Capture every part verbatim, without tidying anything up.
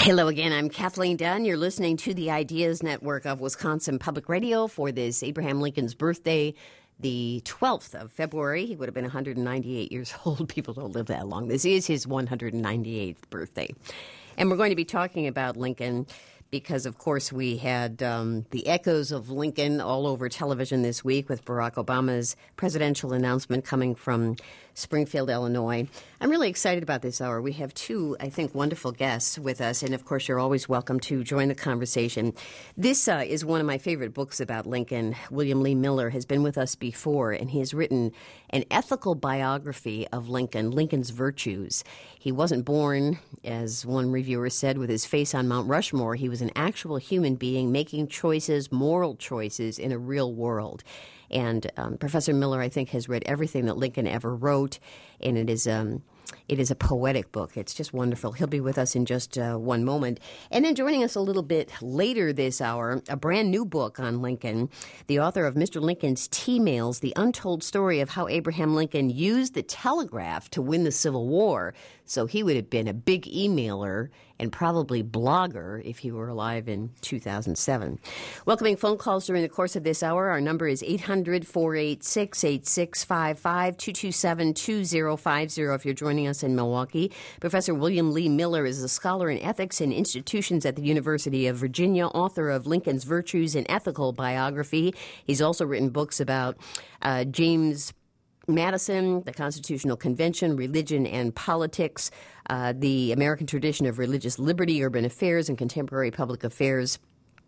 Hello again, I'm Kathleen Dunn. You're listening to the Ideas Network of Wisconsin Public Radio for this Abraham Lincoln's birthday, the twelfth of February. He would have been one hundred ninety-eight years old. People don't live that long. This is his one hundred ninety-eighth birthday. And we're going to be talking about Lincoln because, of course, we had um, the echoes of Lincoln all over television this week with Barack Obama's presidential announcement coming from Springfield, Illinois. I'm really excited about this hour. We have two, I think, wonderful guests with us, and of course, you're always welcome to join the conversation. This uh, is one of my favorite books about Lincoln. William Lee Miller has been with us before, and he has written an ethical biography of Lincoln, Lincoln's virtues. He wasn't born, as one reviewer said, with his face on Mount Rushmore. He was an actual human being making choices, moral choices in a real world. And um, Professor Miller, I think, has read everything that Lincoln ever wrote, and it is um, it is a poetic book. It's just wonderful. He'll be with us in just uh, one moment. And then joining us a little bit later this hour, a brand new book on Lincoln, the author of Mister Lincoln's T-Mails, The Untold Story of How Abraham Lincoln Used the Telegraph to Win the Civil War. So he would have been a big emailer and probably blogger if he were alive in two thousand seven. Welcoming phone calls during the course of this hour. Our number is eight hundred, four eight six, eight six five five, two two seven, two zero five zero if you're joining us in Milwaukee. Professor William Lee Miller is a scholar in ethics and institutions at the University of Virginia, author of Lincoln's Virtues and Ethical Biography. He's also written books about uh, James Madison, the Constitutional Convention, Religion and Politics, uh, the American Tradition of Religious Liberty, Urban Affairs, and Contemporary Public Affairs,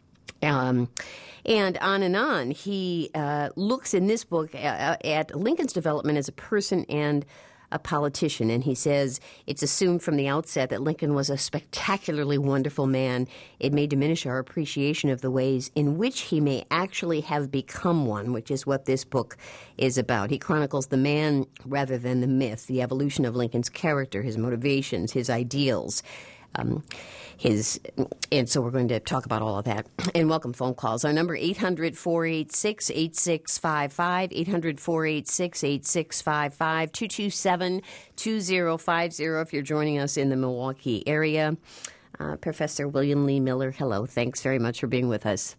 um, and on and on. He uh, looks in this book at, at Lincoln's development as a person and a politician, and he says it's assumed from the outset that Lincoln was a spectacularly wonderful man. It may diminish our appreciation of the ways in which he may actually have become one, which is what this book is about. He chronicles the man rather than the myth, the evolution of Lincoln's character, his motivations, his ideals. Um, his, and so we're going to talk about all of that. And welcome phone calls. Our number eight hundred, four eight six, eight six five five, eight hundred, four eight six, eight six five five, two two seven, two zero five zero if you're joining us in the Milwaukee area. Uh, Professor William Lee Miller, hello. Thanks very much for being with us.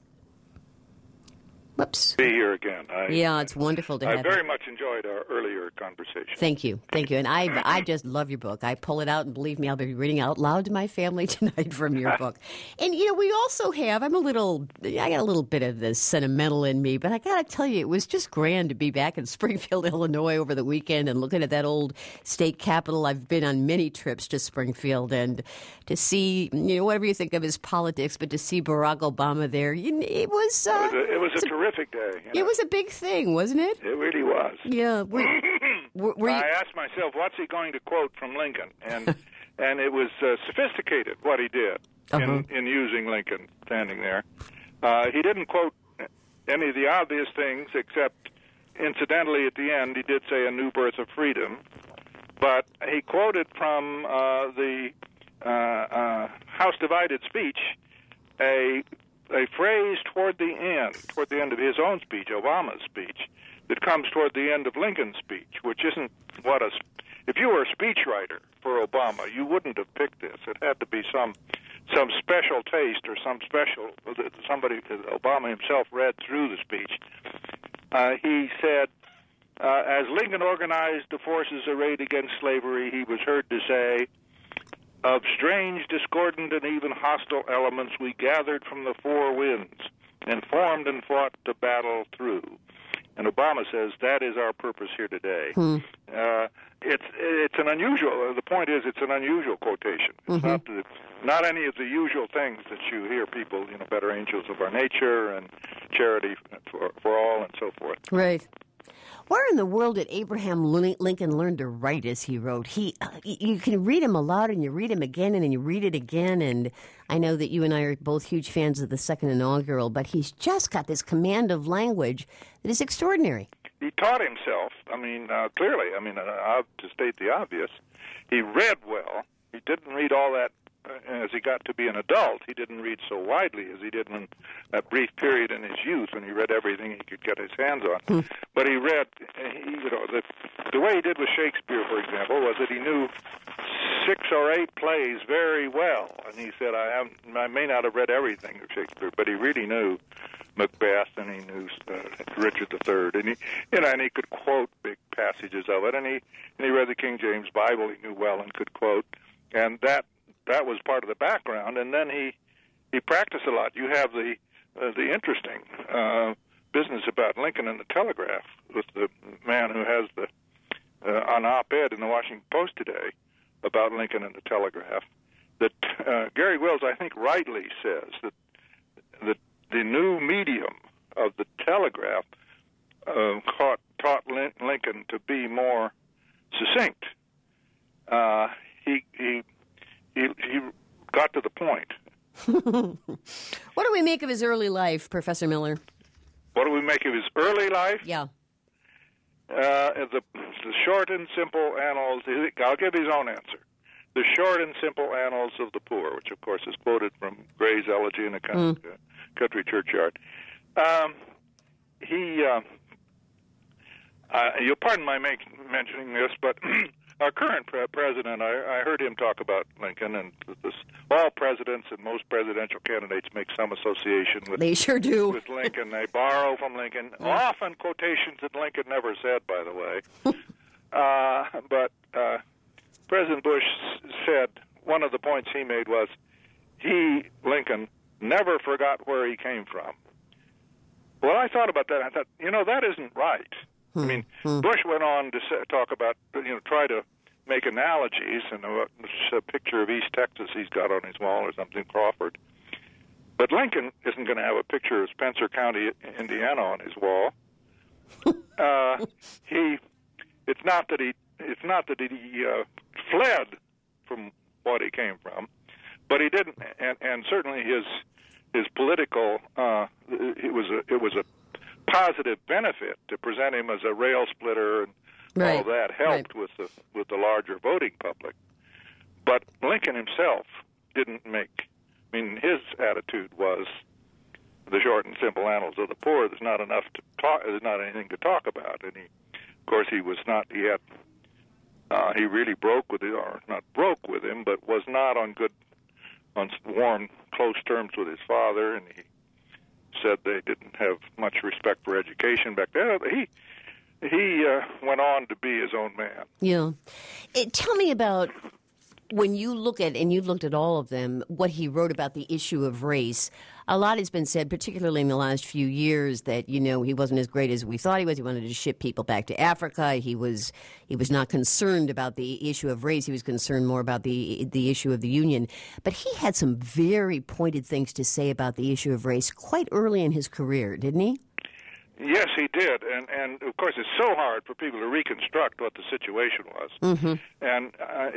Whoops. Be here again. I, yeah, it's wonderful to I have very you. much enjoyed our earlier conversation. Thank you. Thank you. And I I just love your book. I pull it out, and believe me, I'll be reading out loud to my family tonight from your book. And, you know, we also have, I'm a little, I got a little bit of the sentimental in me, but I got to tell you, it was just grand to be back in Springfield, Illinois over the weekend and looking at that old state capitol. I've been on many trips to Springfield, and to see, you know, whatever you think of his politics, but to see Barack Obama there, you, it was... Uh, it was a, it was a terrific day. You know? It was a big thing, wasn't it? It really was. Yeah. Were, were, were you... I asked myself, what's he going to quote from Lincoln? And and it was uh, sophisticated what he did uh-huh. in, in using Lincoln standing there. Uh, he didn't quote any of the obvious things, except incidentally at the end he did say a new birth of freedom. But he quoted from uh, the uh, uh, House Divided speech a a phrase toward the end, toward the end of his own speech, Obama's speech, that comes toward the end of Lincoln's speech, which isn't what a... If you were a speechwriter for Obama, you wouldn't have picked this. It had to be some some special taste or some special... Somebody, Obama himself read through the speech. Uh, he said, uh, as Lincoln organized the forces arrayed against slavery, he was heard to say, of strange, discordant, and even hostile elements we gathered from the four winds and formed and fought to battle through. And Obama says that is our purpose here today. Hmm. Uh, it's it's an unusual. The point is, it's an unusual quotation. It's mm-hmm. not the, not any of the usual things that you hear people, you know, better angels of our nature and charity for for all and so forth. Right. Where in the world did Abraham Lincoln learn to write as he wrote? He, you can read him aloud, and you read him again, and then you read it again. And I know that you and I are both huge fans of the second inaugural, but he's just got this command of language that is extraordinary. He taught himself. I mean, uh, clearly. I mean, uh, to state the obvious, he read well. He didn't read all that. As he got to be an adult, he didn't read so widely as he did in that brief period in his youth when he read everything he could get his hands on. Hmm. But he read, he, you know, the, the way he did with Shakespeare, for example, was that he knew six or eight plays very well. And he said, I haven't, I may not have read everything of Shakespeare, but he really knew Macbeth, and he knew uh, Richard the Third, and he, you know, and he could quote big passages of it, and he and he read the King James Bible he knew well and could quote, and that that was part of the background. And then he he practiced a lot. You have the uh, the interesting uh, business about Lincoln and the Telegraph with the man who has the uh, an op-ed in the Washington Post today about Lincoln and the Telegraph. That uh, Gary Wills, I think, rightly says that that the new medium of the telegraph uh, caught, taught Lin- Lincoln to be more succinct. Uh, he, he he he got to the point. What do we make of his early life, Professor Miller? What do we make of his early life? Yeah. Uh, the, the short and simple annals. I'll give his own answer. The short and simple annals of the poor, which of course is quoted from Gray's Elegy in the Country, mm. uh, country Churchyard. Um, he, uh, uh, you'll pardon my make, mentioning this, but our current pre- president, I, I heard him talk about Lincoln, and this, all presidents and most presidential candidates make some association with. They sure do. With Lincoln, they borrow from Lincoln. Mm. Often quotations that Lincoln never said, by the way. uh, but. Uh, President Bush said one of the points he made was he, Lincoln, never forgot where he came from. Well, I thought about that. I thought, you know, that isn't right. Hmm. I mean, hmm. Bush went on to say, talk about, you know, try to make analogies, and a, a picture of East Texas he's got on his wall or something, Crawford. But Lincoln isn't going to have a picture of Spencer County, Indiana on his wall. uh, he, it's not that he It's not that he uh, fled from what he came from, but he didn't, and, and certainly his his political uh, it was a it was a positive benefit to present him as a rail splitter, and right. all of that helped right. with the with the larger voting public. But Lincoln himself didn't make. I mean, his attitude was the short and simple annals of the poor. There's not enough to talk. There's not anything to talk about, and he, of course, he was not. He had. Uh, he really broke with it, or not broke with him, but was not on good, on warm, close terms with his father, and he said they didn't have much respect for education back then. He he uh, went on to be his own man. Yeah. It, tell me about, when you look at, and you've looked at all of them, what he wrote about the issue of race. A lot has been said, particularly in the last few years, that, you know, he wasn't as great as we thought he was. He wanted to ship people back to Africa. He was he was not concerned about the issue of race. He was concerned more about the the issue of the Union. But he had some very pointed things to say about the issue of race quite early in his career, didn't he? Yes, he did. And, and of course, it's so hard for people to reconstruct what the situation was. Mm-hmm. And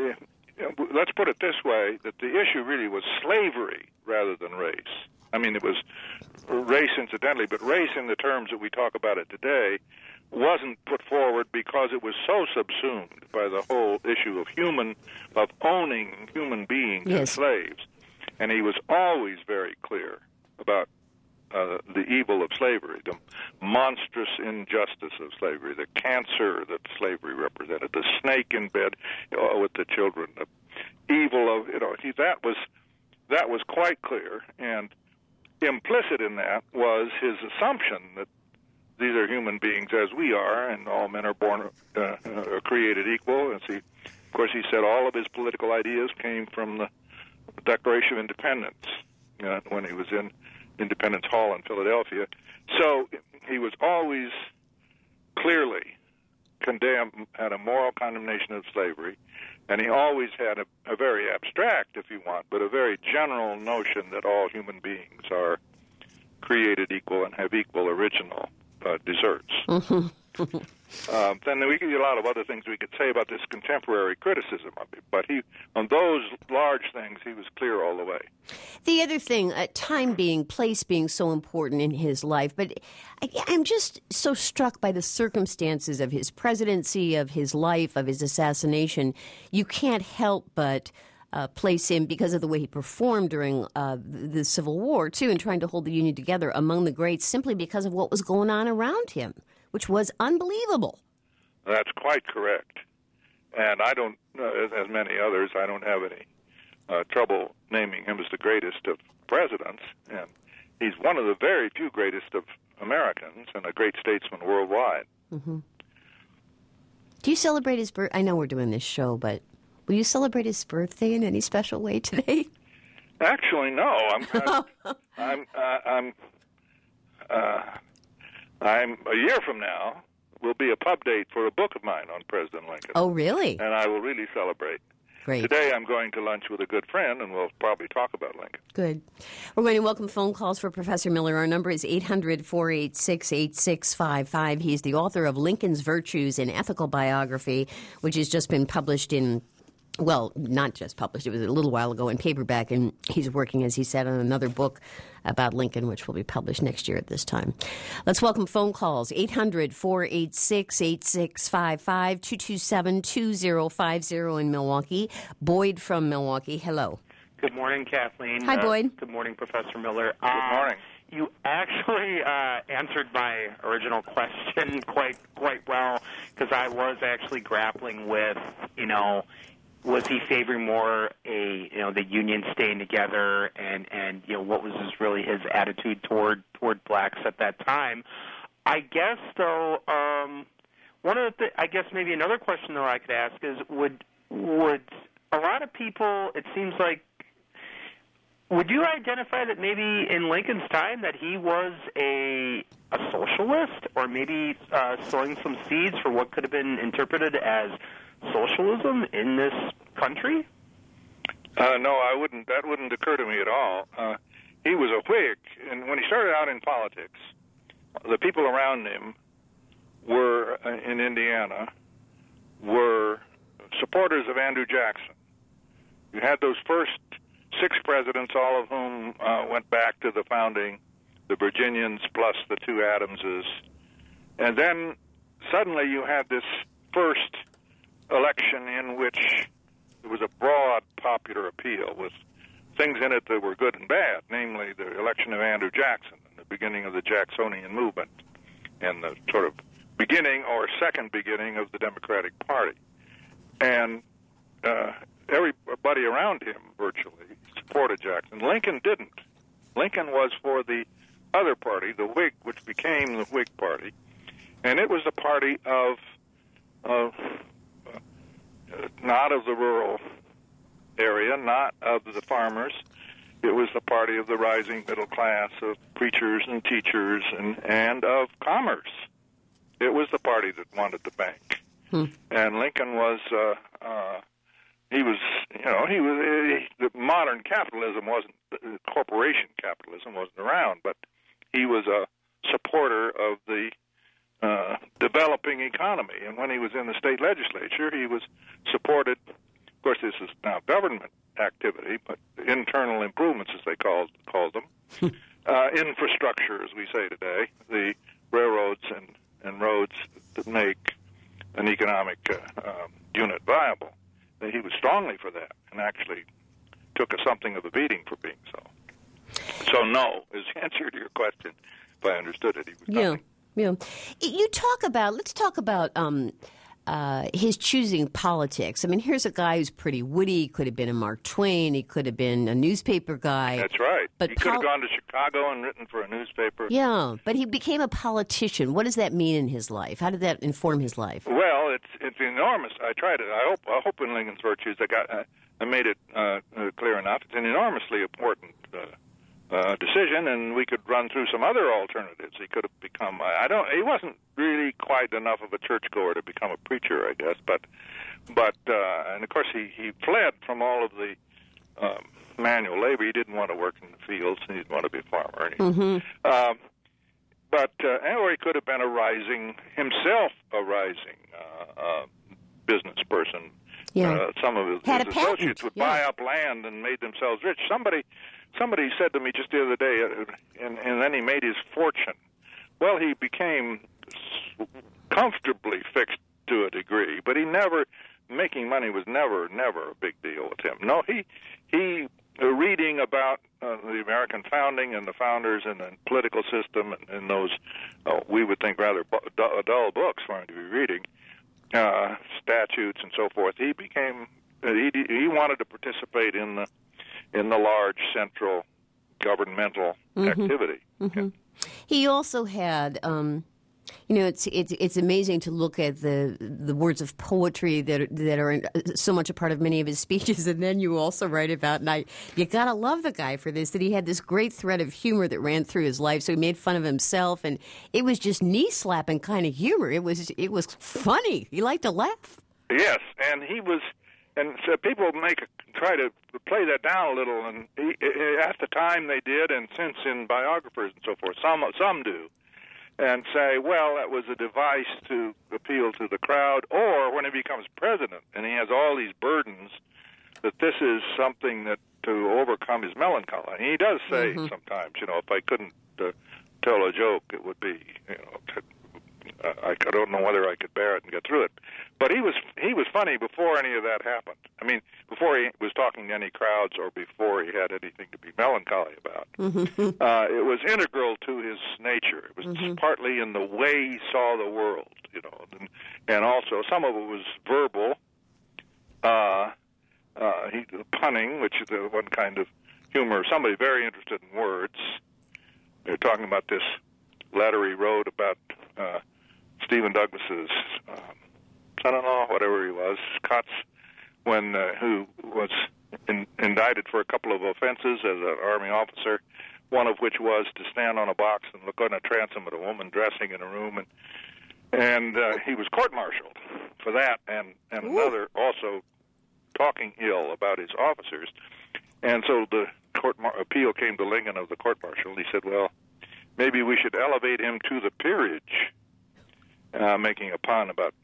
uh, let's put it this way, that the issue really was slavery rather than race. I mean, it was race incidentally, but race in the terms that we talk about it today wasn't put forward because it was so subsumed by the whole issue of human, of owning human beings yes. as slaves. And he was always very clear about uh, the evil of slavery, the monstrous injustice of slavery, the cancer that slavery represented, the snake in bed uh, with the children, the evil of, you know, he, that was that was quite clear. And implicit in that was his assumption that these are human beings as we are, and all men are born uh, uh, created equal. And see, of course, he said all of his political ideas came from the Declaration of Independence uh, when he was in Independence Hall in Philadelphia. So he was always clearly condemned, had a moral condemnation of slavery, and he always had a, a very abstract, if you want, but a very general notion that all human beings are created equal and have equal original uh, deserts. Mm-hmm. um, then we could do a lot of other things we could say about this contemporary criticism of it, but he, on those large things, he was clear all the way. The other thing, uh, time being, place being so important in his life, but I, I'm just so struck by the circumstances of his presidency, of his life, of his assassination. You can't help but Uh, place him, because of the way he performed during uh, the Civil War, too, and trying to hold the Union together, among the greats, simply because of what was going on around him, which was unbelievable. That's quite correct. And I don't uh, as, as many others, I don't have any uh, trouble naming him as the greatest of presidents, and he's one of the very few greatest of Americans and a great statesman worldwide. Mm-hmm. Do you celebrate his birth? I know we're doing this show, but will you celebrate his birthday in any special way today? Actually, no. I'm I'm I'm, uh, I'm uh, I'm a year from now will be a pub date for a book of mine on President Lincoln. Oh, really? And I will really celebrate. Great. Today I'm going to lunch with a good friend, and we'll probably talk about Lincoln. Good. We're going to welcome phone calls for Professor Miller. Our number is eight hundred, four eight six, eight six five five. He's the author of Lincoln's Virtues, an Ethical Biography, which has just been published in, well, not just published. It was a little while ago in paperback, and he's working, as he said, on another book about Lincoln, which will be published next year at this time. Let's welcome phone calls. eight hundred, four eight six, eight six five five, two two seven, two zero five zero in Milwaukee. Boyd from Milwaukee. Hello. Good morning, Kathleen. Hi, uh, Boyd. Good morning, Professor Miller. Good Uh, morning. You actually uh, answered my original question quite quite well, because I was actually grappling with, you know, was he favoring more a you know the Union staying together, and and you know what was his really his attitude toward toward blacks at that time? I guess though, um, one of the th- I guess maybe another question though I could ask is would would a lot of people, it seems like, would you identify that maybe in Lincoln's time that he was a a socialist, or maybe uh, sowing some seeds for what could have been interpreted as socialism in this country? Uh, no, I wouldn't. That wouldn't occur to me at all. Uh, he was a Whig, and when he started out in politics, the people around him were uh, in Indiana were supporters of Andrew Jackson. You had those first six presidents, all of whom uh, went back to the founding, the Virginians plus the two Adamses, and then suddenly you had this first election in which there was a broad popular appeal with things in it that were good and bad, namely the election of Andrew Jackson and the beginning of the Jacksonian movement and the sort of beginning or second beginning of the Democratic Party. And uh, everybody around him virtually supported Jackson. Lincoln didn't. Lincoln was for the other party, the Whig, which became the Whig Party, and it was the party of of Uh, not of the rural area, not of the farmers. It was the party of the rising middle class, of preachers and teachers, and, and of commerce. It was the party that wanted the bank. Hmm. And Lincoln was, uh, uh, he was, you know, he was, uh, the modern capitalism wasn't, uh, corporation capitalism wasn't around, but he was a supporter of the Uh, developing economy. And when he was in the state legislature, he was supported, of course this is now government activity, but internal improvements, as they called, called them, uh, infrastructure, as we say today, the railroads and, and roads that make an economic uh, um, unit viable. He was strongly for that, and actually took a something of a beating for being so. So no, is the answer to your question, if I understood it. He was yeah. nothing. Yeah, you talk about. Let's talk about um, uh, his choosing politics. I mean, here's a guy who's pretty witty. He could have been a Mark Twain. He could have been a newspaper guy. That's right. But he pol- could have gone to Chicago and written for a newspaper. Yeah, but he became a politician. What does that mean in his life? How did that inform his life? Well, it's it's enormous. I tried it. I hope I hope in Lincoln's Virtues I got I, I made it uh, uh, clear enough. It's an enormously important Uh, Uh, decision, and we could run through some other alternatives. He could have become, I don't, he wasn't really quite enough of a churchgoer to become a preacher, I guess, but, but uh, and of course he, he fled from all of the um, manual labor. He didn't want to work in the fields, and he didn't want to be a farmer. Mm-hmm. Um, but, uh, or he could have been a rising, himself a rising uh, uh, business person. Yeah. Uh, some of his, Had his a associates patent. would Yeah. buy up land and made themselves rich. Somebody Somebody said to me just the other day, uh, and, and then he made his fortune. Well, he became comfortably fixed to a degree, but he never, making money was never, never a big deal with him. No, he, he uh, reading about uh, the American founding and the founders and the political system and, and those, uh, we would think rather bu- dull books for him to be reading, uh, statutes and so forth. He became he he wanted to participate in the in the large central governmental mm-hmm. activity. Mm-hmm. He also had. Um You know, it's it's it's amazing to look at the the words of poetry that that are so much a part of many of his speeches, and then you also write about. And I, you gotta love the guy for this. That he had this great thread of humor that ran through his life. So he made fun of himself, and it was just knee slapping kind of humor. It was it was funny. He liked to laugh. Yes, and he was, and so people make a, try to play that down a little, and he, at the time they did, and since in biographers and so forth, some some do. And say, well, that was a device to appeal to the crowd, or when he becomes president and he has all these burdens, that this is something that to overcome his melancholy. And he does say mm-hmm. sometimes, you know, if I couldn't uh, tell a joke, it would be, you know, to, uh, I, I don't know whether I could bear it and get through it. But he was he was funny before any of that happened. I mean, before he was talking to any crowds or before he had anything to be melancholy about. Mm-hmm. Uh, it was integral to his nature. It was mm-hmm. partly in the way he saw the world, you know, and, and also some of it was verbal. Uh, uh, he, punning, which is the one kind of humor. Somebody very interested in words. They're talking about this letter he wrote about uh, Stephen Douglas's um, son-in-law, whatever he was, Cutts, when uh, who was in, indicted for a couple of offenses as an Army officer, one of which was to stand on a box and look on a transom at a woman dressing in a room, and and uh, he was court-martialed for that, and, and another also talking ill about his officers. And so the court mar- appeal came to Lincoln of the court-martial, and he said, well, maybe we should elevate him to the peerage, uh, making a pun about...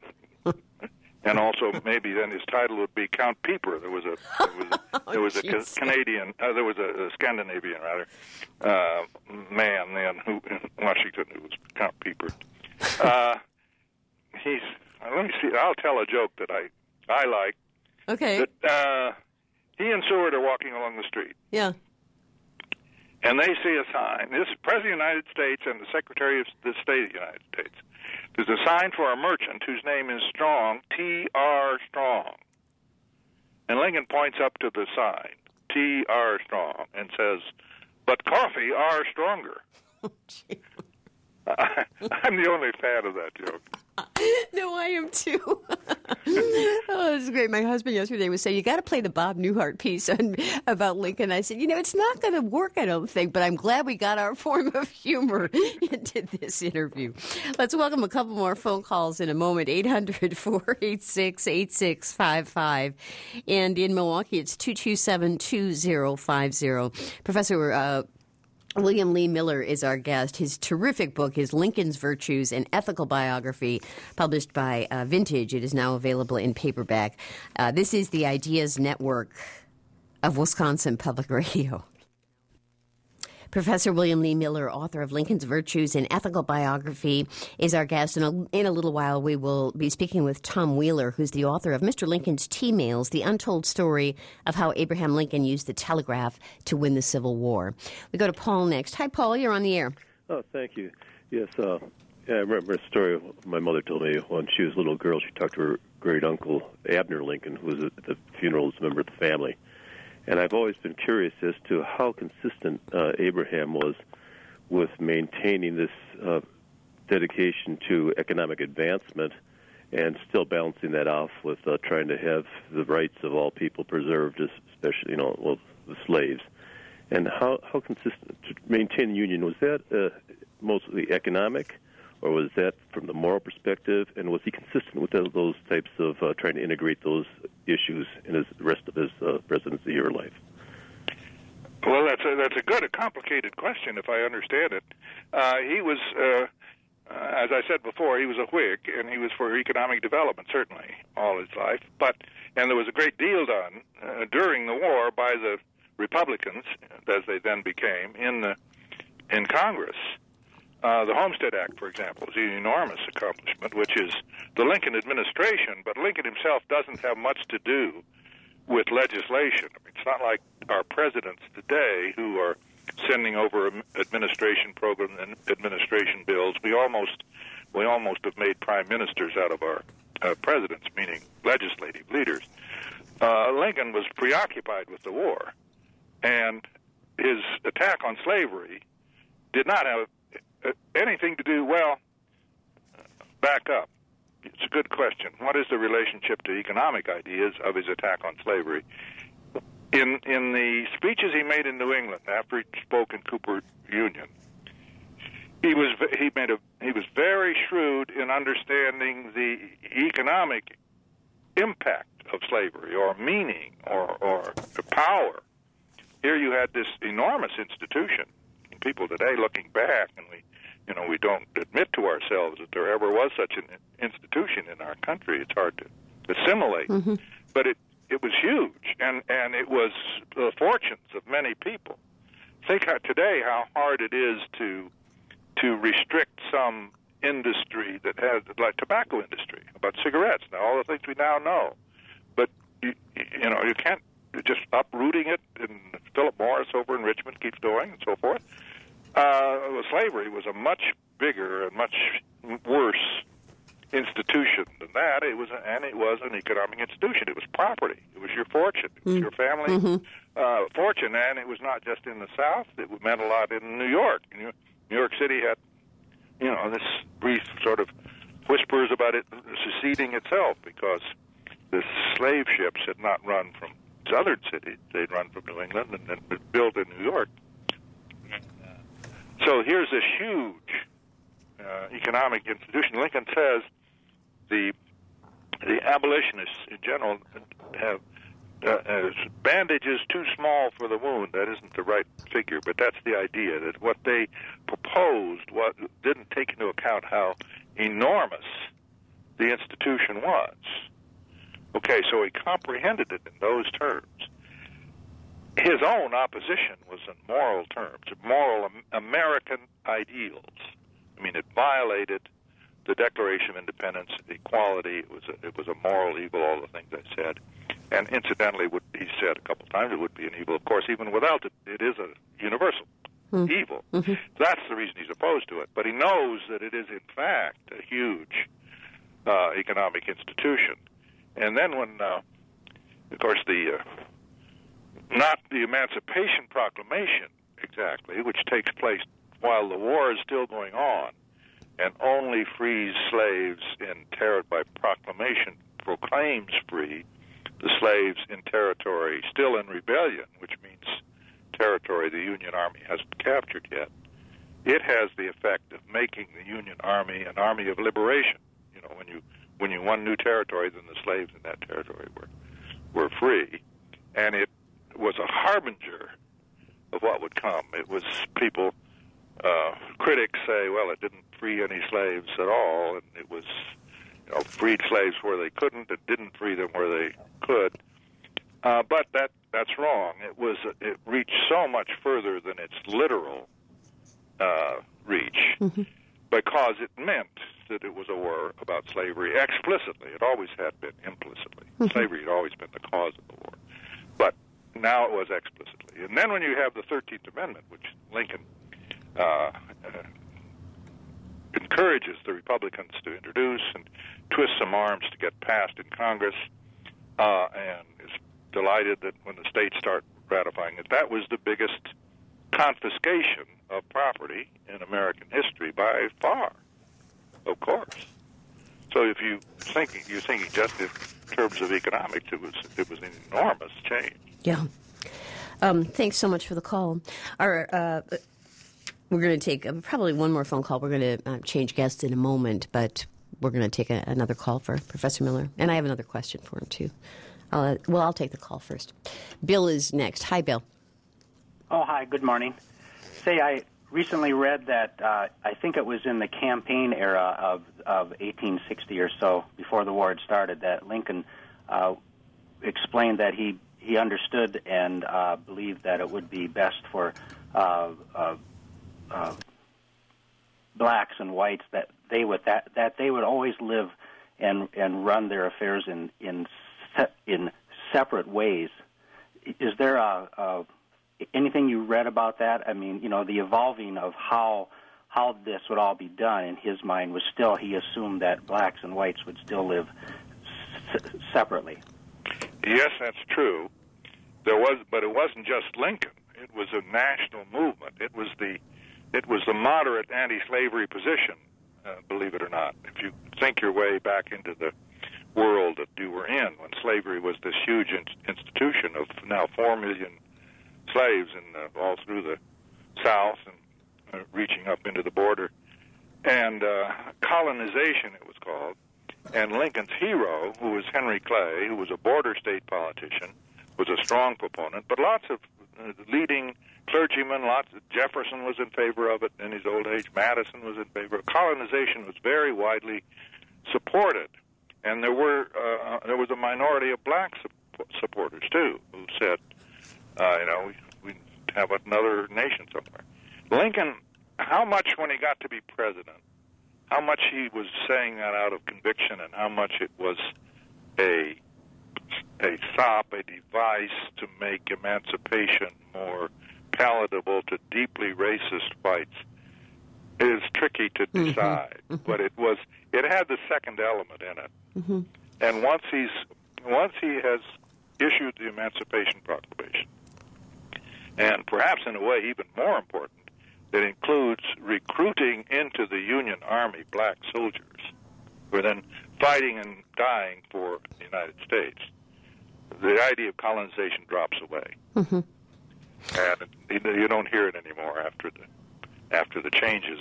And also, maybe then his title would be Count Pieper. There was a there was a, there was a oh, Canadian, uh, there was a, a Scandinavian rather uh, man then who in Washington who was Count Pieper. Uh, he's uh, let me see. I'll tell a joke that I I like. Okay. That, uh, he and Seward are walking along the street. Yeah. And they see a sign. This is the President of the United States and the Secretary of the State of the United States. There's a sign for a merchant whose name is Strong, T R Strong. And Lincoln points up to the sign, T R Strong, and says, but coffee are stronger. Oh, I, I'm the only fan of that joke. No, I am too. Oh, this is great. My husband yesterday was saying, you got to play the Bob Newhart piece on, about Lincoln. I said, you know, it's not going to work, I don't think, but I'm glad we got our form of humor into this interview. Let's welcome a couple more phone calls in a moment. eight hundred, four eight six, eight six five five. And in Milwaukee, it's two two seven, two zero five zero. Professor uh, William Lee Miller is our guest. His terrific book is Lincoln's Virtues, an Ethical Biography, published by uh, Vintage. It is now available in paperback. Uh, this is the Ideas Network of Wisconsin Public Radio. Professor William Lee Miller, author of Lincoln's Virtues, an Ethical Biography, is our guest. And in a little while, we will be speaking with Tom Wheeler, who's the author of Mister Lincoln's T-Mails, the untold story of how Abraham Lincoln used the telegraph to win the Civil War. We go to Paul next. Hi, Paul. You're on the air. Oh, thank you. Yes, uh, yeah, I remember a story my mother told me when she was a little girl. She talked to her great-uncle, Abner Lincoln, who was at the funeral as a member of the family. And I've always been curious as to how consistent uh, Abraham was with maintaining this uh, dedication to economic advancement and still balancing that off with uh, trying to have the rights of all people preserved, especially, you know, well, the slaves. And how, how consistent to maintain the Union, was that uh, mostly economic, or was that from the moral perspective? And was he consistent with those types of uh, trying to integrate those issues in his, the rest of his uh, presidency or life? Well, that's a, that's a good, a complicated question, if I understand it. Uh, he was, uh, uh, as I said before, he was a Whig, and he was for economic development, certainly, all his life. But and there was a great deal done uh, during the war by the Republicans, as they then became, in the in Congress. Uh, the Homestead Act, for example, is an enormous accomplishment, which is the Lincoln administration, but Lincoln himself doesn't have much to do with legislation. I mean, it's not like our presidents today who are sending over administration programs and administration bills. We almost we almost have made prime ministers out of our uh, presidents, meaning legislative leaders, uh, Lincoln was preoccupied with the war, and his attack on slavery did not have uh, anything to do, well, back up. It's a good question. What is the relationship to economic ideas of his attack on slavery? In in the speeches he made in New England after he spoke in Cooper Union, he was he made a he was very shrewd in understanding the economic impact of slavery, or meaning, or or the power. Here you had this enormous institution. People today looking back, and we, you know, we don't admit to ourselves that there ever was such an institution in our country. It's hard to assimilate, mm-hmm. but it. It was huge, and, and it was the fortunes of many people. Think how, today how hard it is to to restrict some industry that has, like tobacco industry, about cigarettes, now all the things we now know. But, you, you know, you can't, just uprooting it, and Philip Morris over in Richmond keeps going, and so forth. Uh, slavery was a much bigger and much worse institution than that. It was, and it was an economic institution. It was property. It was your fortune. It was mm. your family mm-hmm. uh, fortune, and it was not just in the South. It meant a lot in New York. New York City had, you know, this brief sort of whispers about it seceding itself because the slave ships had not run from southern cities. They'd run from New England and then been built in New York. So here's this huge uh, economic institution. Lincoln says the the abolitionists in general have uh, uh, bandages too small for the wound. That isn't the right figure, but that's the idea, that what they proposed what didn't take into account how enormous the institution was. Okay, so he comprehended it in those terms. His own opposition was in moral terms, moral American ideals. I mean, it violated the Declaration of Independence, equality. It was a, it was a moral evil, all the things I said. And incidentally, what he said a couple of times, it would be an evil. Of course, even without it, it is a universal mm. evil. Mm-hmm. That's the reason he's opposed to it. But he knows that it is, in fact, a huge uh, economic institution. And then when, uh, of course, the uh, not the Emancipation Proclamation, exactly, which takes place while the war is still going on, and only frees slaves in ter- by proclamation proclaims free the slaves in territory still in rebellion, which means territory the Union Army hasn't captured yet. It has the effect of making the Union Army an army of liberation. You know, when you when you won new territory, then the slaves in that territory were were free, and it was a harbinger of what would come. It was people. Uh, critics say, well, it didn't free any slaves at all, and it was, you know, freed slaves where they couldn't, and didn't free them where they could. Uh, but that that's wrong. It was it reached so much further than its literal uh, reach, mm-hmm. because it meant that it was a war about slavery explicitly. It always had been implicitly. Mm-hmm. Slavery had always been the cause of the war, but now it was explicitly. And then when you have the thirteenth Amendment, which Lincoln Uh, uh, encourages the Republicans to introduce and twist some arms to get passed in Congress, uh, and is delighted that when the states start ratifying it, that was the biggest confiscation of property in American history by far, of course. So if you think you're thinking just in terms of economics, it was it was an enormous change. Yeah. Um, thanks so much for the call. Our uh, We're going to take uh, probably one more phone call. We're going to uh, change guests in a moment, but we're going to take a, another call for Professor Miller. And I have another question for him, too. I'll, uh, well, I'll take the call first. Bill is next. Hi, Bill. Oh, hi. Good morning. Say, I recently read that, uh, I think it was in the campaign era of, of eighteen sixty or so, before the war had started, that Lincoln uh, explained that he, he understood and uh, believed that it would be best for uh, uh, Uh, blacks and whites that they would that that they would always live and and run their affairs in in se- in separate ways. Is there a, a anything you read about that? I mean, you know, the evolving of how how this would all be done in his mind was still, he assumed that blacks and whites would still live s- separately. Yes, that's true. There was, but it wasn't just Lincoln. It was a national movement. It was the, it was the moderate anti-slavery position, uh, believe it or not. If you think your way back into the world that you were in when slavery was this huge in- institution of now four million slaves in uh, all through the South and uh, reaching up into the border, and uh, colonization it was called. And Lincoln's hero, who was Henry Clay, who was a border state politician, was a strong proponent, but lots of uh, leading clergymen, lots of, Jefferson was in favor of it in his old age, Madison was in favor of it. Colonization was very widely supported, and there were uh, there was a minority of black su- supporters, too, who said, uh, you know, we, we have another nation somewhere. Lincoln, how much when he got to be president, how much he was saying that out of conviction and how much it was a a sop, a device to make emancipation more palatable to deeply racist whites is tricky to decide. Mm-hmm. But it was it had the second element in it. Mm-hmm. And once he's once he has issued the Emancipation Proclamation, and perhaps in a way even more important, that includes recruiting into the Union Army black soldiers who are then fighting and dying for the United States, the idea of colonization drops away. Mm-hmm. And you don't hear it anymore after the after the changes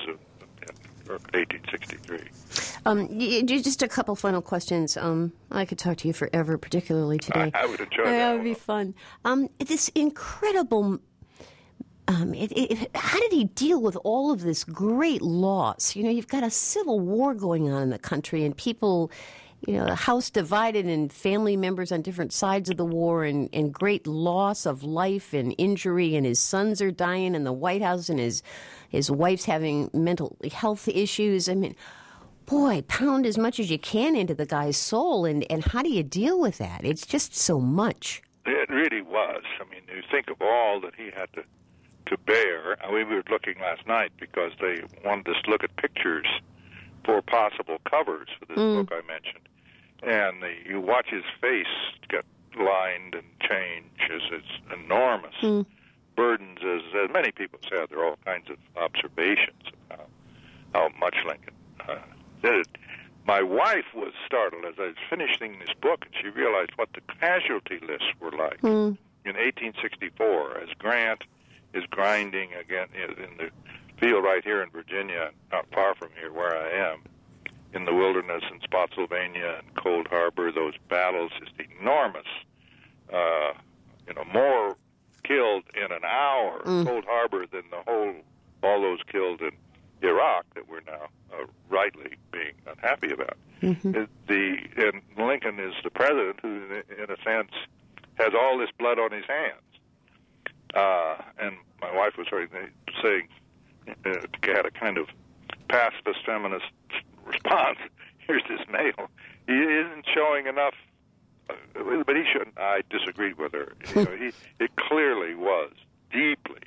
of eighteen sixty-three. Um, just a couple final questions. Um, I could talk to you forever, particularly today. I, I would enjoy that. That would be fun. Um, this incredible... Um, it, it, how did he deal with all of this great loss? You know, you've got a civil war going on in the country, and people, you know, the house divided and family members on different sides of the war, and, and great loss of life and injury, and his sons are dying in the White House, and his his wife's having mental health issues. I mean, boy, pound as much as you can into the guy's soul, and, and how do you deal with that? It's just so much. It really was. I mean, you think of all that he had to to bear. We were looking last night because they wanted us to look at pictures for possible covers for this mm. book I mentioned. And the, you watch his face get lined and change as it's enormous mm. burdens, as, as many people said. There are all kinds of observations of how, how much Lincoln uh, did it. My wife was startled as I was finishing this book, and she realized what the casualty lists were like mm. in eighteen sixty-four as Grant is grinding again in the field right here in Virginia, not far from here where I am, in the wilderness in Spotsylvania and Cold Harbor. Those battles, just enormous, uh, you know, more killed in an hour in mm. Cold Harbor than the whole, all those killed in Iraq that we're now uh, rightly being unhappy about. Mm-hmm. The and Lincoln is the president who, in a sense, has all this blood on his hands. Uh, and my wife was saying, uh, had a kind of pacifist feminist response. Here's this male. He isn't showing enough, uh, but he shouldn't. I disagreed with her. You know, he, it clearly was deeply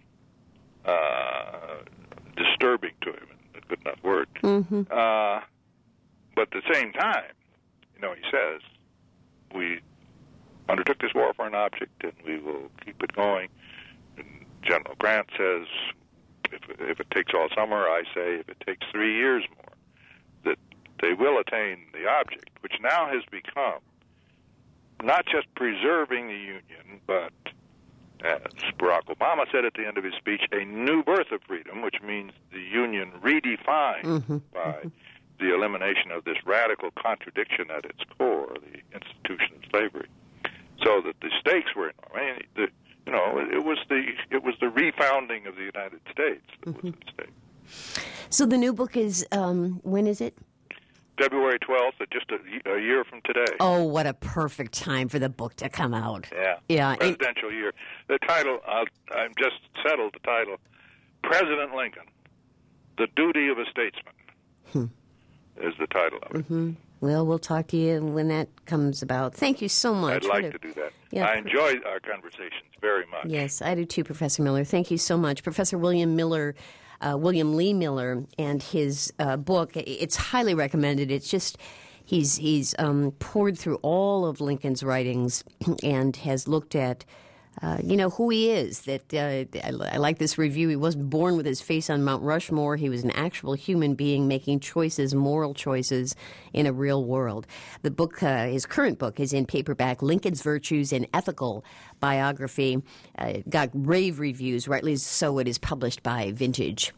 uh, disturbing to him, a good enough word. Mm-hmm. Uh, but at the same time, you know, he says, we undertook this war for an object, and we will keep it going. General Grant says, if, if it takes all summer, I say if it takes three years more, that they will attain the object, which now has become not just preserving the Union, but, as Barack Obama said at the end of his speech, a new birth of freedom, which means the Union redefined mm-hmm. by mm-hmm. the elimination of this radical contradiction at its core, the institution of slavery, so that the stakes were enormous. I mean, the, You know, it was the it was the refounding of the United States that mm-hmm. was at stake. So the new book is um, when is it? February twelfth, just a, a year from today. Oh, what a perfect time for the book to come out! Yeah, yeah, presidential and, year. The title I'll, I've just settled the title: President Lincoln, The Duty of a Statesman, hmm. is the title of it. Mm-hmm. Well, we'll talk to you when that comes about. Thank you so much. I'd like to do that. Yeah. I enjoy our conversations very much. Yes, I do too, Professor Miller. Thank you so much. Professor William Miller uh, William Lee Miller, and his uh, book. It's highly recommended. It's just he's he's um, poured through all of Lincoln's writings and has looked at Uh, you know, who he is. That uh, I, I like this review. He wasn't born with his face on Mount Rushmore. He was an actual human being making choices, moral choices in a real world. The book, uh, his current book, is in paperback, Lincoln's Virtues and Ethical Biography. Uh, got rave reviews, rightly so. It is published by Vintage.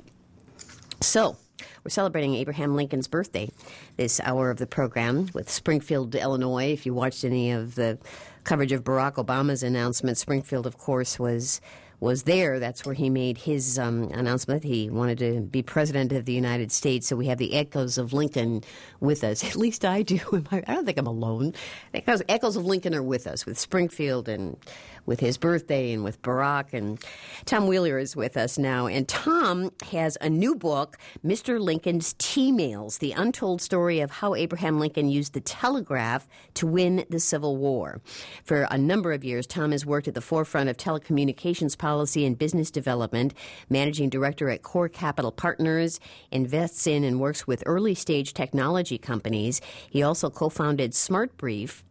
So, we're celebrating Abraham Lincoln's birthday this hour of the program with Springfield, Illinois. If you watched any of the coverage of Barack Obama's announcement, Springfield, of course, was was there. That's where he made his um, announcement. He wanted to be president of the United States. So we have the echoes of Lincoln with us. At least I do. I don't think I'm alone. Because echoes of Lincoln are with us, with Springfield and with his birthday and with Barack. And Tom Wheeler is with us now. And Tom has a new book, Mister Lincoln's T-Mails, The Untold Story of How Abraham Lincoln Used the Telegraph to Win the Civil War. For a number of years, Tom has worked at the forefront of telecommunications policy and business development, managing director at Core Capital Partners, invests in and works with early-stage technology companies. He also co-founded SmartBrief.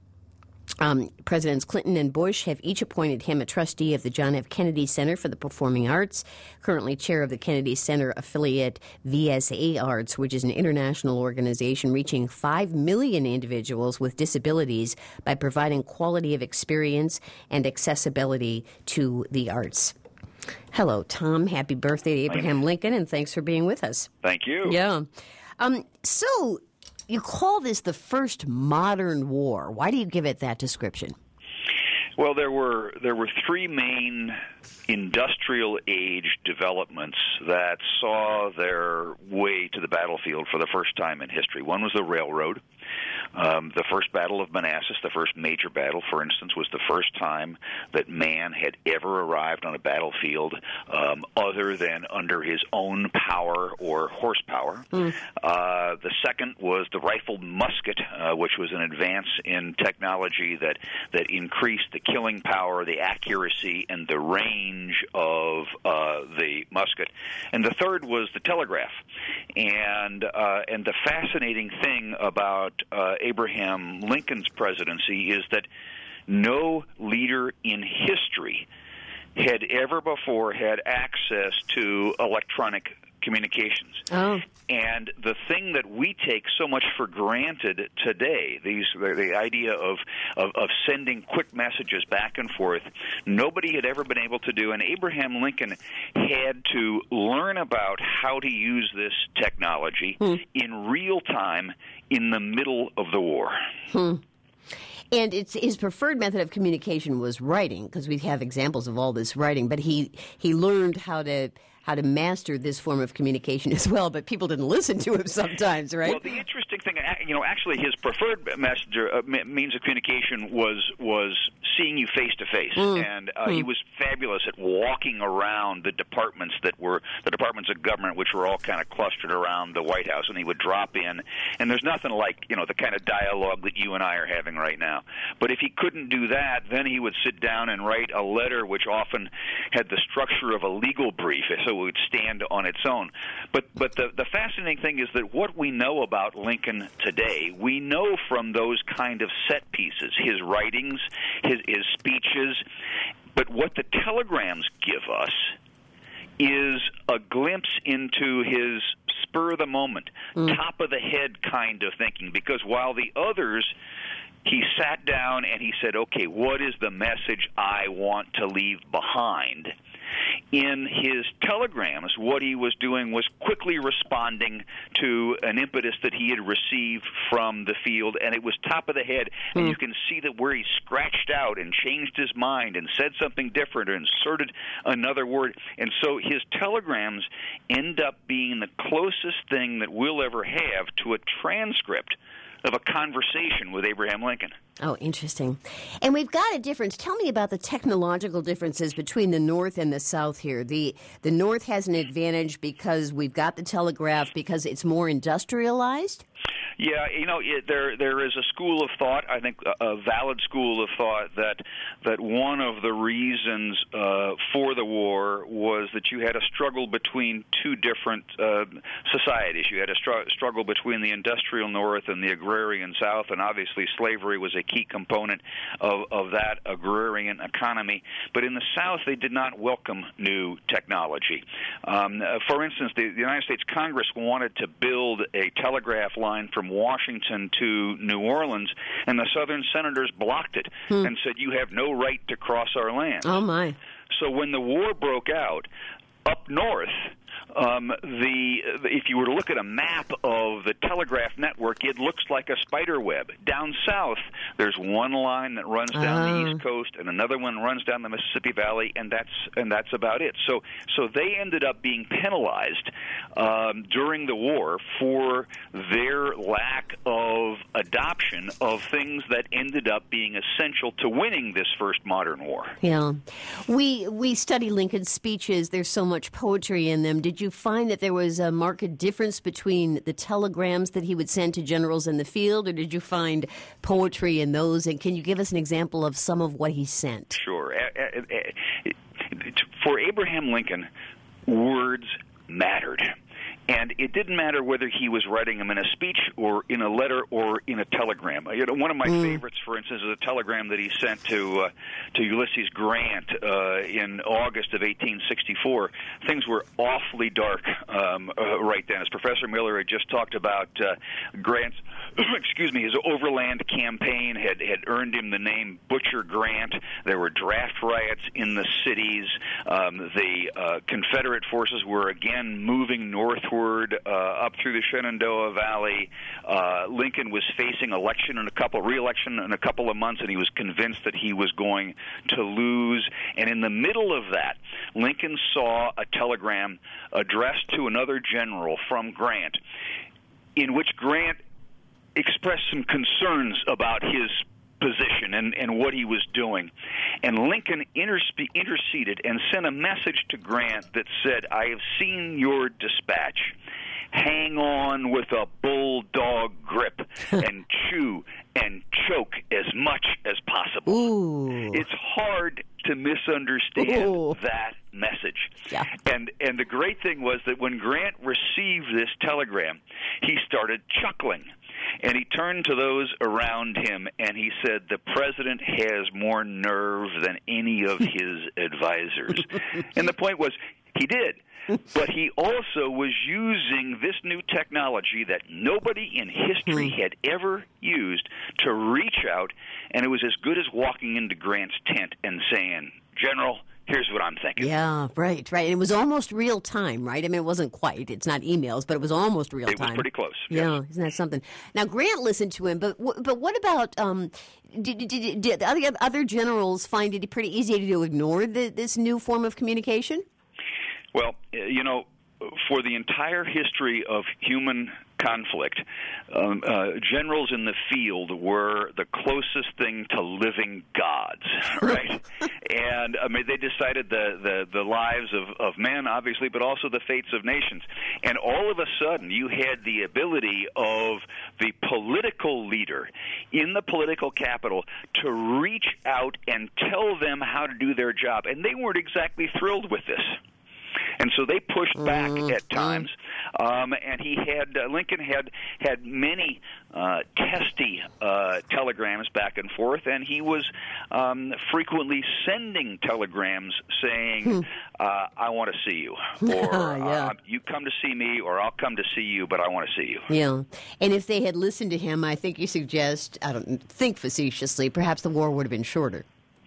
Um, Presidents Clinton and Bush have each appointed him a trustee of the John F. Kennedy Center for the Performing Arts, currently chair of the Kennedy Center affiliate V S A Arts, which is an international organization reaching five million individuals with disabilities by providing quality of experience and accessibility to the arts. Hello, Tom. Happy birthday to Abraham Lincoln, and thanks for being with us. Thank you. Yeah. Um, so... You call this the first modern war. Why do you give it that description? Well, there were there were three main industrial age developments that saw their way to the battlefield for the first time in history. One was the railroad. Um, the first Battle of Manassas, the first major battle, for instance, was the first time that man had ever arrived on a battlefield um, other than under his own power or horsepower. Mm. Uh, the second was the rifled musket, uh, which was an advance in technology that, that increased the killing power, the accuracy, and the range of uh, the musket. And the third was the telegraph. And, uh, and the fascinating thing about uh, Abraham Lincoln's presidency is that no leader in history had ever before had access to electronic communications. Oh. And the thing that we take so much for granted today, these the, the idea of, of, of sending quick messages back and forth, nobody had ever been able to do. And Abraham Lincoln had to learn about how to use this technology hmm. in real time in the middle of the war. Hmm. And it's his preferred method of communication was writing, because we have examples of all this writing. But he he learned how to how to master this form of communication as well. But people didn't listen to him sometimes, right? Well, the interesting thing, you know, actually his preferred messenger uh, means of communication was was seeing you face to face, and uh, mm. he was fabulous at walking around the departments that were the departments of government, which were all kind of clustered around the White House, and he would drop in. And there's nothing like, you know, the kind of dialogue that you and I are having right now. But if he couldn't do that, then he would sit down and write a letter, which often had the structure of a legal brief, so it would stand on its own. But but the, the fascinating thing is that what we know about Lincoln today, we know from those kind of set pieces, his writings, his, his speeches, but what the telegrams give us is a glimpse into his spur-of-the-moment, mm. top-of-the-head kind of thinking, because while the others, he sat down and he said, okay, what is the message I want to leave behind? In his telegrams, what he was doing was quickly responding to an impetus that he had received from the field, and it was top of the head. Mm. And you can see that where he scratched out and changed his mind and said something different or inserted another word. And so his telegrams end up being the closest thing that we'll ever have to a transcript of a conversation with Abraham Lincoln. Oh, interesting. And we've got a difference. Tell me about the technological differences between the North and the South here. The the North has an advantage because we've got the telegraph, because it's more industrialized? Yeah, you know, it, there there is a school of thought, I think a, a valid school of thought, that that one of the reasons uh, for the war was that you had a struggle between two different uh, societies. You had a str- struggle between the industrial North and the agrarian South, and obviously slavery was a key component of, of that agrarian economy. But in the South, they did not welcome new technology. Um, uh, for instance, the, the United States Congress wanted to build a telegraph line from Washington to New Orleans, and the Southern senators blocked it hmm. and said, you have no right to cross our land. Oh, my. So when the war broke out, up north, Um, the if you were to look at a map of the telegraph network, it looks like a spider web. Down south, there's one line that runs down uh. the East Coast, and another one runs down the Mississippi Valley, and that's and that's about it. So so they ended up being penalized um, during the war for their lack of adoption of things that ended up being essential to winning this first modern war. Yeah, we we study Lincoln's speeches. There's so much poetry in them. Did you find that there was a marked difference between the telegrams that he would send to generals in the field, or did you find poetry in those? And can you give us an example of some of what he sent? Sure. For Abraham Lincoln, words mattered. And it didn't matter whether he was writing them in a speech or in a letter or in a telegram. You know, one of my mm. favorites, for instance, is a telegram that he sent to uh, to Ulysses Grant uh, in August of eighteen sixty-four. Things were awfully dark um, uh, right then. As Professor Miller had just talked about, uh, Grant's excuse me, his overland campaign had, had earned him the name Butcher Grant. There were draft riots in the cities. Um, the uh, Confederate forces were again moving northward uh, up through the Shenandoah Valley. Uh, Lincoln was facing election in a couple, re-election in a couple of months, and he was convinced that he was going to lose. And in the middle of that, Lincoln saw a telegram addressed to another general from Grant, in which Grant expressed some concerns about his position and, and what he was doing. And Lincoln interse- interceded and sent a message to Grant that said, I have seen your dispatch. Hang on with a bulldog grip and chew and choke as much as possible. Ooh. It's hard to misunderstand Ooh. that message. Yeah. And and the great thing was that when Grant received this telegram, he started chuckling. And he turned to those around him and he said, the president has more nerve than any of his advisors. And the point was, he did. But he also was using this new technology that nobody in history had ever used to reach out, and it was as good as walking into Grant's tent and saying, General, here's what I'm thinking. Yeah, right, right. And it was almost real time, right? I mean, it wasn't quite. It's not emails, but it was almost real time. It was pretty close. Yeah, yes. Isn't that something? Now, Grant listened to him, but but what about um, did, did, did other other generals find it pretty easy to ignore the, this new form of communication? Well, you know, for the entire history of human conflict, um, uh, generals in the field were the closest thing to living gods, right? And I mean, they decided the, the, the lives of, of men, obviously, but also the fates of nations. And all of a sudden, you had the ability of the political leader in the political capital to reach out and tell them how to do their job. And they weren't exactly thrilled with this. And so they pushed back mm-hmm. at times, um, and he had uh, Lincoln had had many uh, testy uh, telegrams back and forth, and he was um, frequently sending telegrams saying, hmm. uh, "I want to see you," or yeah. uh, "You come to see me," or "I'll come to see you, but I want to see you." Yeah, and if they had listened to him, I think you suggest, I don't think facetiously, perhaps the war would have been shorter.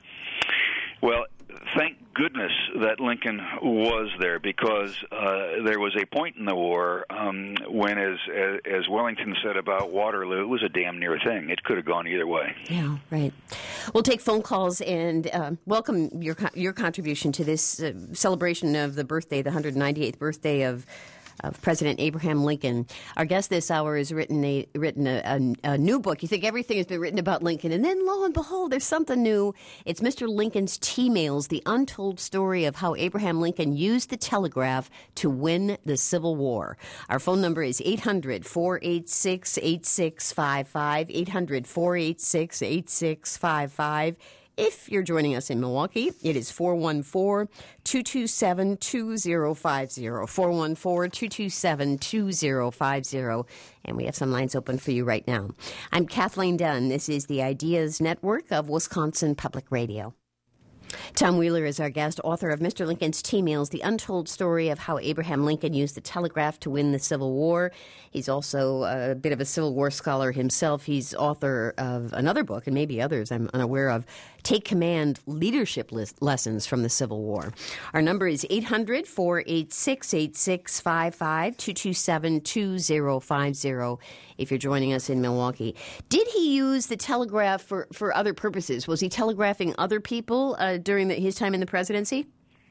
Well, thank goodness that Lincoln was there, because uh, there was a point in the war um, when, as, as as Wellington said about Waterloo, it was a damn near thing. It could have gone either way. Yeah, right. We'll take phone calls and uh, welcome your your contribution to this uh, celebration of the birthday, the one hundred ninety-eighth birthday of of President Abraham Lincoln. Our guest this hour has written a written a, a, a new book. You think everything has been written about Lincoln, and then lo and behold, there's something new. It's Mister Lincoln's T-Mails, the untold story of how Abraham Lincoln used the telegraph to win the Civil War. Our phone number is eight hundred, four eight six, eight six five five, eight hundred, four eight six, eight six five five. If you're joining us in Milwaukee, it is four one four, two two seven, two zero five zero, four one four, two two seven, two zero five zero, and we have some lines open for you right now. I'm Kathleen Dunn. This is the Ideas Network of Wisconsin Public Radio. Tom Wheeler is our guest, author of Mister Lincoln's T-Mails, the untold story of how Abraham Lincoln used the telegraph to win the Civil War. He's also a bit of a Civil War scholar himself. He's author of another book, and maybe others I'm unaware of, Take Command, Leadership Lessons from the Civil War. Our number is eight hundred, four eight six, eight six five five, two two seven, two zero five zero if you're joining us in Milwaukee. Did he use the telegraph for, for other purposes? Was he telegraphing other people uh, during the, his time in the presidency?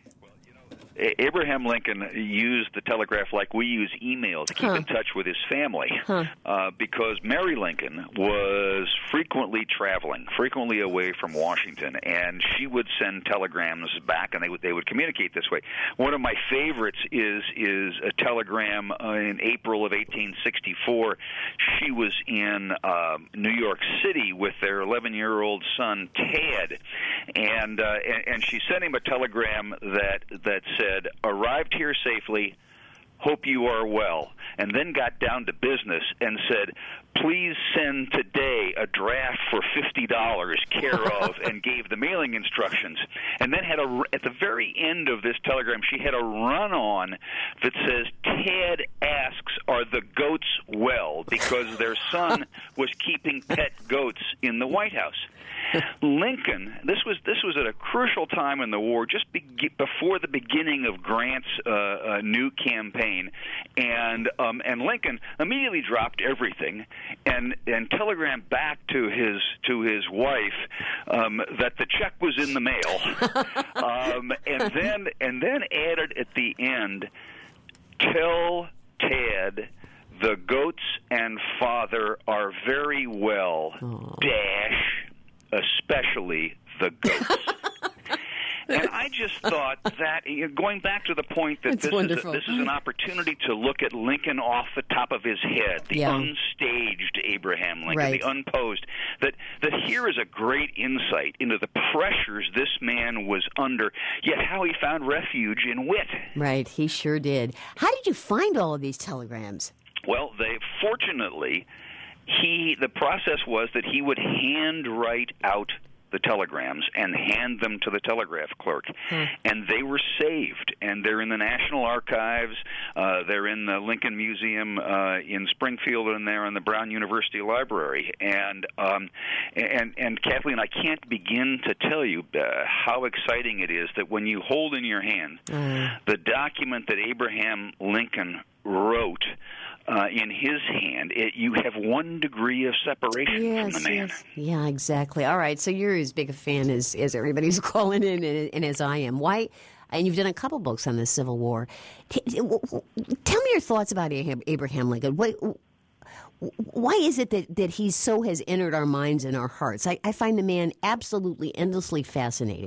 Abraham Lincoln used the telegraph like we use email to keep huh. in touch with his family huh. uh, because Mary Lincoln was frequently traveling, frequently away from Washington, and she would send telegrams back, and they would they would communicate this way. One of my favorites is is a telegram uh, in April of eighteen sixty-four. She was in uh, New York City with their eleven-year-old son Tad, and, uh, and and she sent him a telegram that that said, said, arrived here safely, hope you are well, and then got down to business and said, please send today a draft for fifty dollars care of, and gave the mailing instructions. And then had a, at the very end of this telegram, she had a run-on that says, Ted asks, are the goats well? Because their son was keeping pet goats in the White House. Lincoln, this was this was at a crucial time in the war, just be, before the beginning of Grant's uh, uh, new campaign, and um, and Lincoln immediately dropped everything and and telegrammed back to his to his wife um, that the check was in the mail, um, and then and then added at the end, tell Ted the goats and father are very well. Aww. Dash. Especially the goats. And I just thought that, going back to the point that this is, a, this is an opportunity to look at Lincoln off the top of his head, the yeah. unstaged Abraham Lincoln, right. the unposed, that, that here is a great insight into the pressures this man was under, yet how he found refuge in wit. Right, he sure did. How did you find all of these telegrams? Well, they fortunately... He the process was that he would hand write out the telegrams and hand them to the telegraph clerk, hmm. and they were saved, and they're in the National Archives, uh, they're in the Lincoln Museum uh, in Springfield, and they're in the Brown University Library, and um, and and Kathleen, I can't begin to tell you uh, how exciting it is that when you hold in your hand hmm. the document that Abraham Lincoln wrote. Uh, in his hand, it, you have one degree of separation yes, from the man. Yes. Yeah, exactly. All right, so you're as big a fan as, as everybody's calling in and, and as I am. Why? And you've done a couple books on the Civil War. Tell me your thoughts about Abraham Lincoln. Why, why is it that, that he so has entered our minds and our hearts? I, I find the man absolutely endlessly fascinating.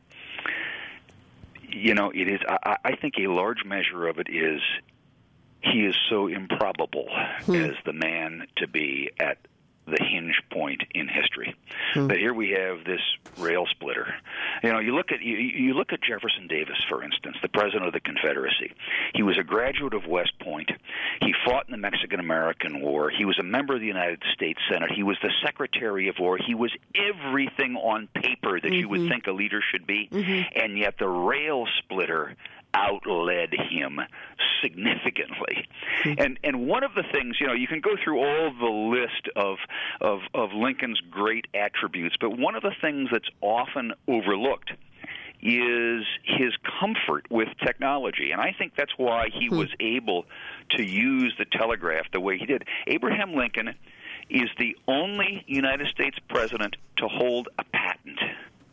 You know, it is. I, I think a large measure of it is he is so improbable hmm. as the man to be at the hinge point in history. Hmm. But here we have this rail splitter. You know, you look at you, you look at Jefferson Davis, for instance, the president of the Confederacy. He was a graduate of West Point. He fought in the Mexican-American War. He was a member of the United States Senate. He was the Secretary of War. He was everything on paper that mm-hmm. you would think a leader should be, mm-hmm. and yet the rail splitter outled him significantly. Mm-hmm. And and one of the things, you know, you can go through all the list of, of of Lincoln's great attributes, but one of the things that's often overlooked is his comfort with technology. And I think that's why he mm-hmm. was able to use the telegraph the way he did. Abraham Lincoln is the only United States president to hold a patent.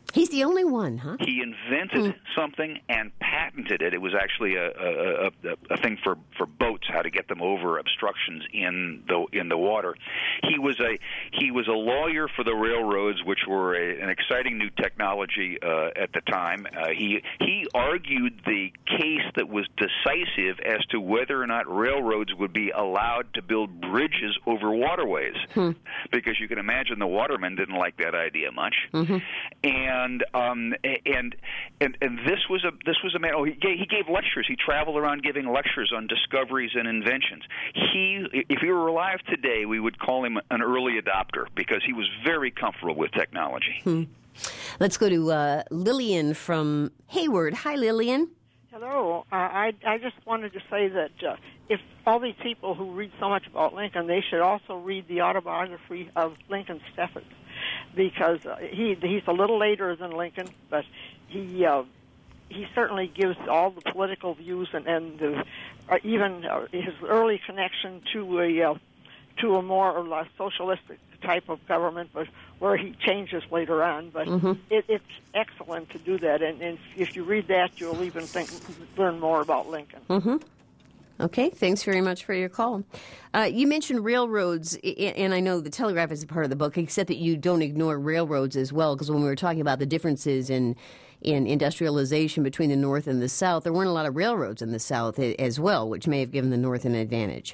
He's the only one, huh? He invented mm. something and patented it. It was actually a, a, a, a thing for, for boats, how to get them over obstructions in the in the water. He was a he was a lawyer for the railroads, which were a, an exciting new technology uh, at the time. Uh, he he argued the case that was decisive as to whether or not railroads would be allowed to build bridges over waterways, hmm. because you can imagine the watermen didn't like that idea much, mm-hmm. and. And um and and and this was a this was a man. Oh, he gave, he gave lectures. He traveled around giving lectures on discoveries and inventions. He, if he were alive today, we would call him an early adopter because he was very comfortable with technology. Hmm. Let's go to uh, Lillian from Hayward. Hi, Lillian. Hello. Uh, I I just wanted to say that uh, if all these people who read so much about Lincoln, they should also read the autobiography of Lincoln Steffens. Because uh, he he's a little later than Lincoln, but he uh, he certainly gives all the political views and and the, uh, even uh, his early connection to a uh, to a more or less socialistic type of government, but where he changes later on. But mm-hmm. it, it's excellent to do that, and, and if you read that, you'll even think learn more about Lincoln. Mm-hmm. Okay, thanks very much for your call. Uh, you mentioned railroads, and I know the telegraph is a part of the book, except that you don't ignore railroads as well, because when we were talking about the differences in in industrialization between the North and the South, there weren't a lot of railroads in the South as well, which may have given the North an advantage.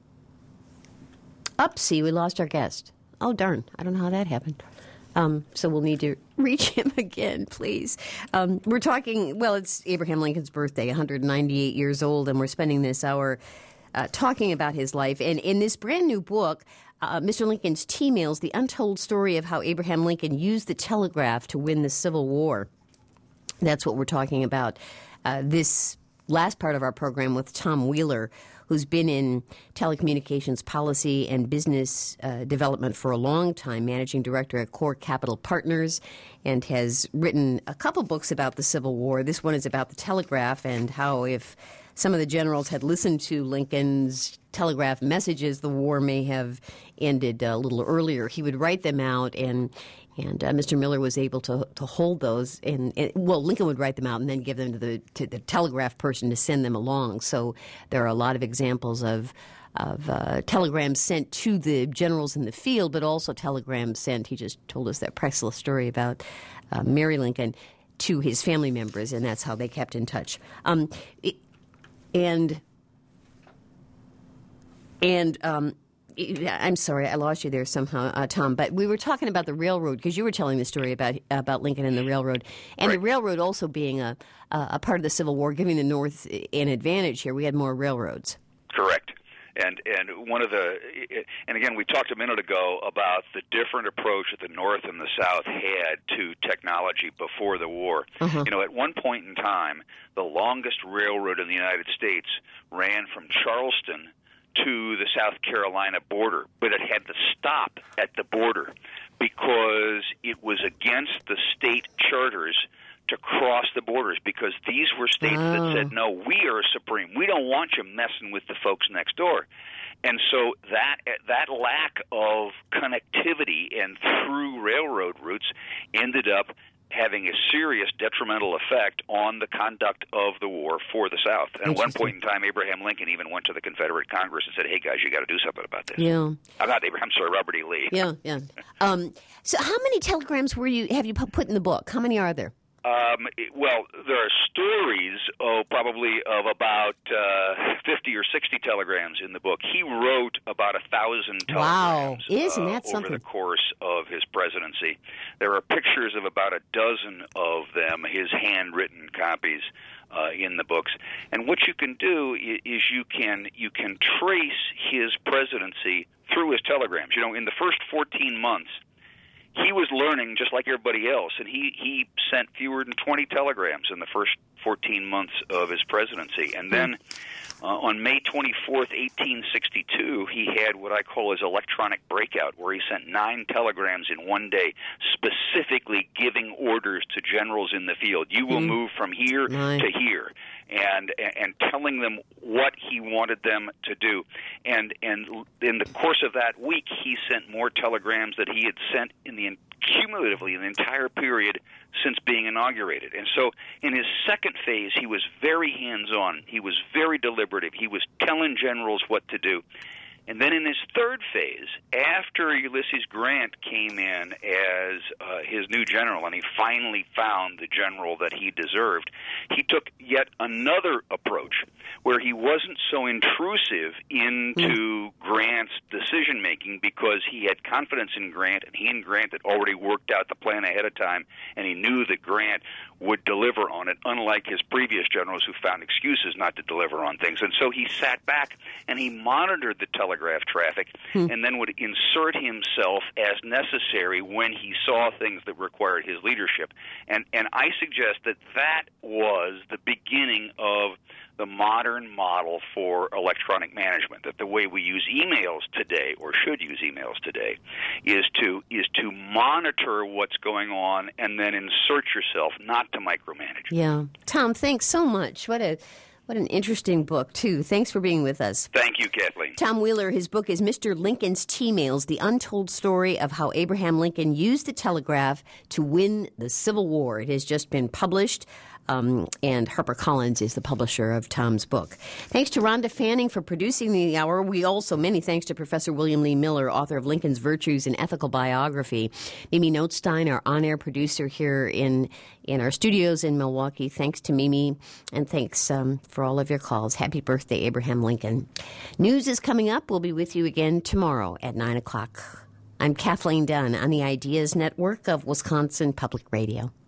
Upsie, we lost our guest. Oh, darn, I don't know how that happened. Um, so we'll need to reach him again, please. Um, we're talking, well, it's Abraham Lincoln's birthday, one hundred ninety-eight years old, and we're spending this hour uh, talking about his life. And in this brand new book, uh, Mister Lincoln's T-Mails, The Untold Story of How Abraham Lincoln Used the Telegraph to Win the Civil War. That's what we're talking about. Uh, this last part of our program with Tom Wheeler, who's been in telecommunications policy and business uh, development for a long time, managing director at Core Capital Partners, and has written a couple books about the Civil War. This one is about the telegraph and how if some of the generals had listened to Lincoln's telegraph messages, the war may have ended a little earlier. He would write them out, and And uh, Mister Miller was able to to hold those, and, and well, Lincoln would write them out and then give them to the to the telegraph person to send them along. So there are a lot of examples of of uh, telegrams sent to the generals in the field, but also telegrams sent. He just told us that priceless story about uh, Mary Lincoln to his family members, and that's how they kept in touch. Um, it, and and. Um, I'm sorry, I lost you there somehow, uh, Tom. But we were talking about the railroad because you were telling the story about about Lincoln and the railroad, and right. the railroad also being a a part of the Civil War, giving the North an advantage here. We had more railroads. Correct. And and one of the and again we talked a minute ago about the different approach that the North and the South had to technology before the war. Uh-huh. You know, at one point in time, the longest railroad in the United States ran from Charleston to the South Carolina border, but it had to stop at the border because it was against the state charters to cross the borders, because these were states oh. that said, no, we are supreme. We don't want you messing with the folks next door. And so that that lack of connectivity and through railroad routes ended up having a serious detrimental effect on the conduct of the war for the South. And at one point in time, Abraham Lincoln even went to the Confederate Congress and said, hey, guys, you got to do something about this. Yeah. I'm not Abraham, I'm sorry, Robert E. Lee. Yeah, yeah. Um, so how many telegrams were you have you put in the book? How many are there? Um, well, there are stories, oh, probably of about uh, fifty or sixty telegrams in the book. He wrote about a thousand telegrams wow. Isn't that uh, something? over the course of his presidency. There are pictures of about a dozen of them, his handwritten copies, uh, in the books. And what you can do is you can you can trace his presidency through his telegrams. You know, in the first fourteen months, he was learning just like everybody else, and he, he sent fewer than twenty telegrams in the first fourteen months of his presidency. And then uh, on May twenty-fourth, eighteen sixty-two, he had what I call his electronic breakout, where he sent nine telegrams in one day, specifically giving orders to generals in the field. You will mm. move from here nine. to here. And, and telling them what he wanted them to do. And and in the course of that week, he sent more telegrams that he had sent in the cumulatively in the entire period since being inaugurated. And so in his second phase, he was very hands-on. He was very deliberative. He was telling generals what to do. And then in his third phase, after Ulysses Grant came in as uh, his new general, and he finally found the general that he deserved, he took yet another approach where he wasn't so intrusive into mm. Grant's decision-making because he had confidence in Grant, and he and Grant had already worked out the plan ahead of time, and he knew that Grant would deliver on it, unlike his previous generals who found excuses not to deliver on things. And so he sat back and he monitored the telegraph traffic hmm. and then would insert himself as necessary when he saw things that required his leadership. And, and I suggest that that was the beginning of the modern model for electronic management, that the way we use emails today, or should use emails today, is to is to monitor what's going on and then insert yourself, not to micromanage. Yeah. Tom, thanks so much. What a what an interesting book, too. Thanks for being with us. Thank you, Kathleen. Tom Wheeler, his book is Mister Lincoln's T-Mails, The Untold Story of How Abraham Lincoln Used the Telegraph to Win the Civil War. It has just been published. Um, and HarperCollins is the publisher of Tom's book. Thanks to Rhonda Fanning for producing the hour. We also, many thanks to Professor William Lee Miller, author of Lincoln's Virtues and Ethical Biography. Mimi Notstein, our on-air producer here in, in our studios in Milwaukee. Thanks to Mimi, and thanks um, for all of your calls. Happy birthday, Abraham Lincoln. News is coming up. We'll be with you again tomorrow at nine o'clock. I'm Kathleen Dunn on the Ideas Network of Wisconsin Public Radio.